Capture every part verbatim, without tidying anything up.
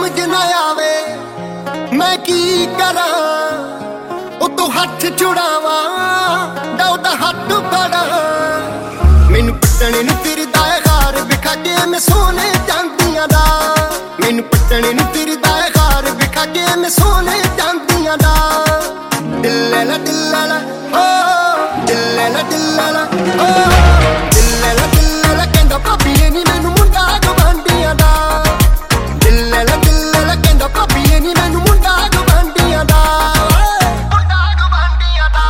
समझ ना आवे मैं की करा उतो हथ छुड़ावा दौदा हथ फड़ा मैनू पटने नू फिरदा है हार विखा के मैं सोने चांदियां दा मैनू पटने नू फिरदा है हार विखा के मैं सोने चांदियां दा दिल ला दिल ला ओ दिल ला दिल ला ओ दिल ला दिल ला कहंदा भाभी नी मैनू मुंडा गवांडियां दा दिल ला दिल ला कहंदा भाभी नी मैनू मुंडा गवांडियां दा मुंडा गवांडियां दा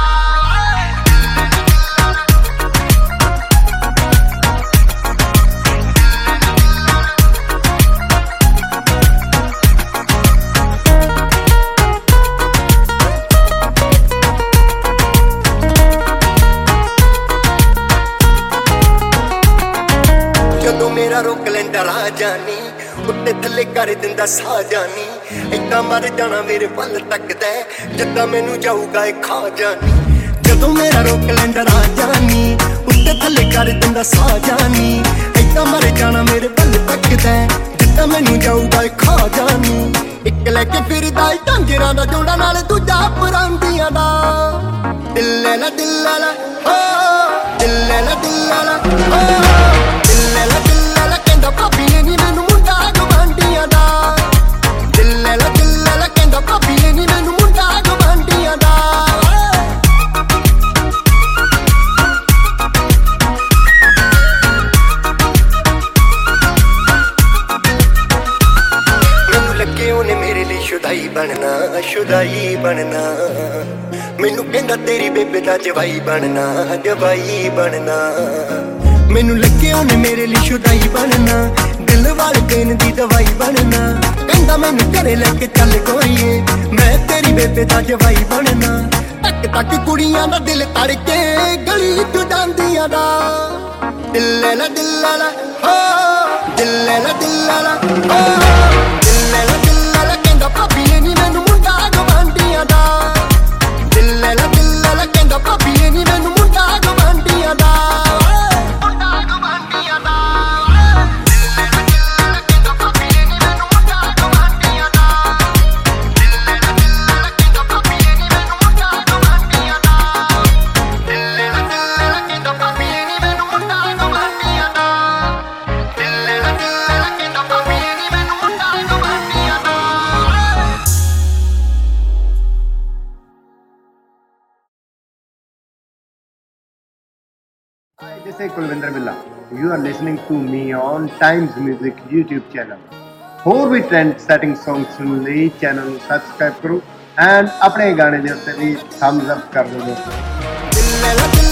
ਜਦੋਂ ਮੇਰਾ ਰੋਕ ਲੈਂਦਾ ਰਾਹ ਜਾਨੀ ਉੱਤੇ ਥੱਲੇ ਕਰ ਦਿੰਦਾ ਸਾਹ ਜਾਨੀ ਏਦਾਂ ਮਰ ਜਾਣਾ ਮੇਰੇ ਵੱਲ ਤੱਕਦਾ ਜਿੱਦਾਂ ਮੈਨੂੰ ਜਾਊਗਾ ਇਹ ਖਾ ਜਾਨੀ ਜਦੋਂ ਮੇਰਾ ਰੋਕ ਲੈਂਦਾ ਰਾਹ ਜਾਨੀ ਉੱਤੇ ਥੱਲੇ ਕਰ ਦਿੰਦਾ ਸਾਹ ਜਾਨੀ ਏਦਾਂ ਮਰ ਜਾਣਾ ਮੇਰੇ ਵੱਲ ਤੱਕਦਾ ਜਿੱਦਾਂ ਮੈਨੂੰ ਜਾਊਗਾ ਇਹ ਖਾ ਜਾਨੀ ਇੱਕ ਲੈ ਕੇ ਫਿਰਦਾ ਢਾਂਜਰਾਂ ਦਾ ਜੋੜਾ ਨਾਲ ਦੂਜਾ ਪਰਾਂਦੀਆਂ ਦਾ ਦਿਲ ਲਾ ਦਿਲ ਲਾ ਹੋ ਦਿਲ ਲਾ ਦਿਲ ਲਾ ਹੋ ला दिल ला कहंदा भाभी नी मैनू मुंडा गवांडियां दा दिल ला दिल ला कहंदा भाभी नी मैनू मुंडा गवांडियां दा मैनू लगे ओने मेरे लिए शुदाई बनना शुदाई बनना मैनू कहंदा तेरी बेबे दा जवाई बनना जवाई बनना मैनू लगे ओने मेरे लिए शुदाई बनना दिल वाले पेन दी दवाई बनना कहंदा मैनू घरे लेके चल कोईए मैं तेरी बेबे दा जवाई बनना तक तक कुड़ियां दा दिल तड़के गली तू जांदियां दा दिल ला दिल ला हो दिल ला दिल ला हो दिल ला दिल ला कहंदा भाभी नी मैनू मुंडा गवांडियां दा दिल ला दिल ला कहंदा भाभी नी मैनू मुंडा गवांडियां दा Hi, this is Kulvinder Villa. You are listening to me on Times Music YouTube channel. ਹੋਰ ਵੀ ਟ੍ਰੈਂਡ ਸੈਟਿੰਗ ਸੌਂਗ ਸੁਣਨ ਲਈ ਚੈਨਲ ਨੂੰ ਸਬਸਕ੍ਰਾਈਬ ਕਰੋ ਐਂਡ ਆਪਣੇ ਗਾਣੇ ਦੇ ਉੱਤੇ ਵੀ ਥੰਬਸ ਅਪ ਕਰ ਦਿਓ ਦੋਸਤੋ।